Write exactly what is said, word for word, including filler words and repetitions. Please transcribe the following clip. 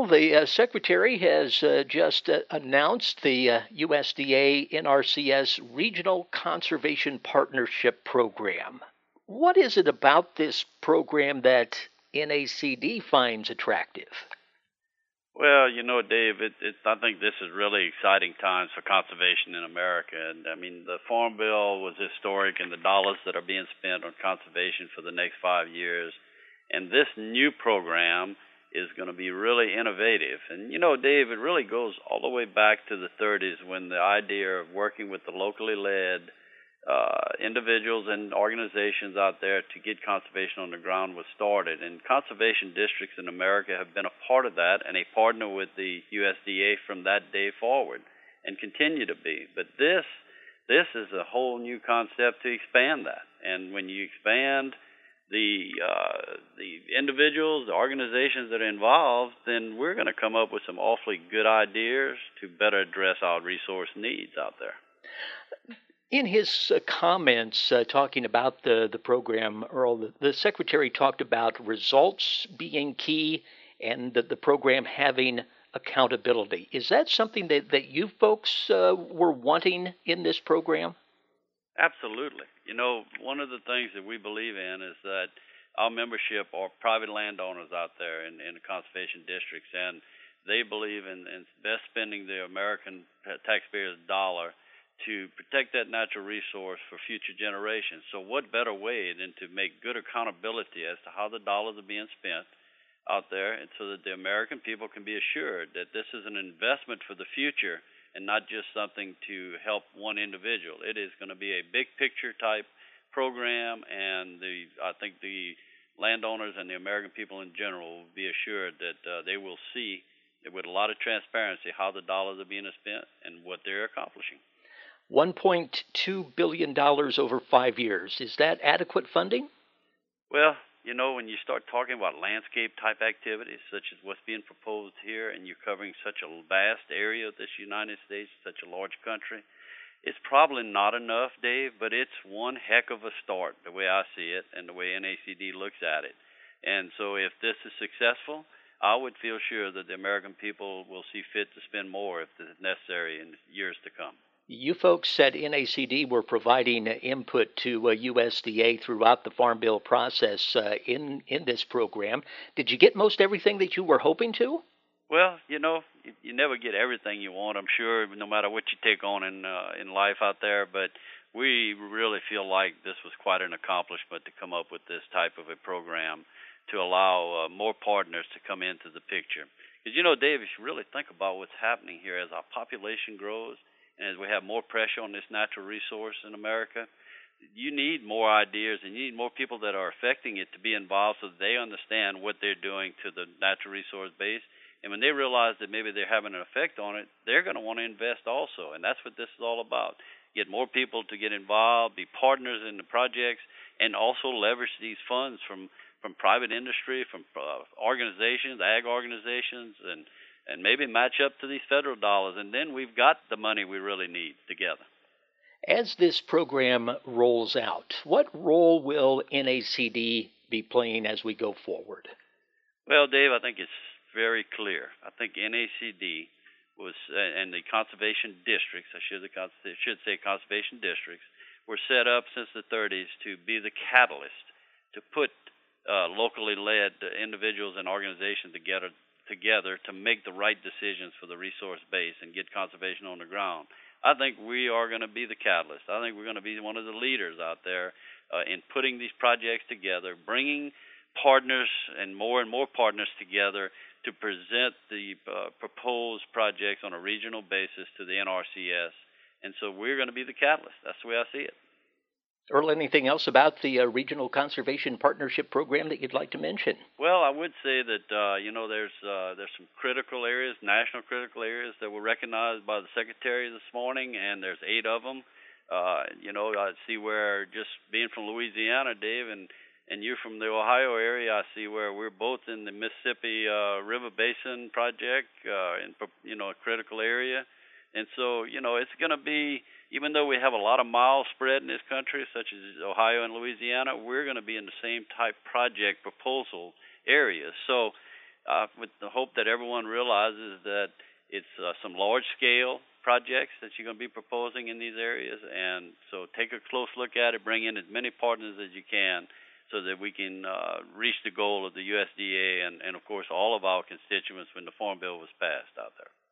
Well, the uh, Secretary has uh, just uh, announced the uh, U S D A N R C S Regional Conservation Partnership Program. What is it about this program that N A C D finds attractive? Well, you know, Dave, it, it, I think this is really exciting times for conservation in America. And I mean, the Farm Bill was historic, and the dollars that are being spent on conservation for the next five years. And this new program is going to be really innovative. And you know, Dave, it really goes all the way back to the thirties when the idea of working with the locally led uh, individuals and organizations out there to get conservation on the ground was started. And conservation districts in America have been a part of that, and they partner with the U S D A from that day forward and continue to be. But this this is a whole new concept to expand that. And when you expand the uh, the individuals, the organizations that are involved, then we're going to come up with some awfully good ideas to better address our resource needs out there. In his uh, comments uh, talking about the, the program, Earl, the, the Secretary talked about results being key and the, the program having accountability. Is that something that, that you folks uh, were wanting in this program? Absolutely. You know, one of the things that we believe in is that our membership are private landowners out there in, in the conservation districts, and they believe in, in best spending the American taxpayers' dollar to protect that natural resource for future generations. So what better way than to make good accountability as to how the dollars are being spent out there, and so that the American people can be assured that this is an investment for the future and not just something to help one individual. It is going to be a big picture type program, and the I think the landowners and the American people in general will be assured that uh, they will see with a lot of transparency how the dollars are being spent and what they're accomplishing. one point two billion dollars over five years. Is that adequate funding? Well, you know, when you start talking about landscape type activities, such as what's being proposed here, and you're covering such a vast area of this United States, such a large country, it's probably not enough, Dave, but it's one heck of a start, the way I see it, and the way N A C D looks at it. And so if this is successful, I would feel sure that the American people will see fit to spend more if it's necessary in years to come. You folks at N A C D were providing input to uh, U S D A throughout the Farm Bill process uh, in in this program. Did you get most everything that you were hoping to? Well, you know, you, you never get everything you want, I'm sure, no matter what you take on in uh, in life out there. But we really feel like this was quite an accomplishment to come up with this type of a program to allow uh, more partners to come into the picture. Because, you know, Dave, if you really think about what's happening here as our population grows and as we have more pressure on this natural resource in America, you need more ideas and you need more people that are affecting it to be involved so that they understand what they're doing to the natural resource base. And when they realize that maybe they're having an effect on it, they're going to want to invest also. And that's what this is all about. Get more people to get involved, be partners in the projects, and also leverage these funds from, from private industry, from uh, organizations, ag organizations, and and maybe match up to these federal dollars, and then we've got the money we really need together. As this program rolls out, what role will N A C D be playing as we go forward? Well, Dave, I think it's very clear. I think N A C D was, uh, and the conservation districts, I should, should say conservation districts, were set up since the thirties to be the catalyst to put uh, locally led individuals and organizations together together to make the right decisions for the resource base and get conservation on the ground. I think we are going to be the catalyst. I think we're going to be one of the leaders out there uh, in putting these projects together, bringing partners and more and more partners together to present the uh, proposed projects on a regional basis to the N R C S. And so we're going to be the catalyst. That's the way I see it. Earl, anything else about the uh, Regional Conservation Partnership Program that you'd like to mention? Well, I would say that uh, you know there's uh, there's some critical areas, national critical areas that were recognized by the Secretary this morning, and there's eight of them. Uh, you know, I see where, just being from Louisiana, Dave, and and you're from the Ohio area, I see where we're both in the Mississippi uh, River Basin project, uh, in you know a critical area, and so you know it's going to be. Even though we have a lot of miles spread in this country, such as Ohio and Louisiana, we're going to be in the same type project proposal areas. So uh, with the hope that everyone realizes that it's uh, some large-scale projects that you're going to be proposing in these areas, and so take a close look at it, bring in as many partners as you can, so that we can uh, reach the goal of the U S D A and, and, of course, all of our constituents when the Farm Bill was passed out there.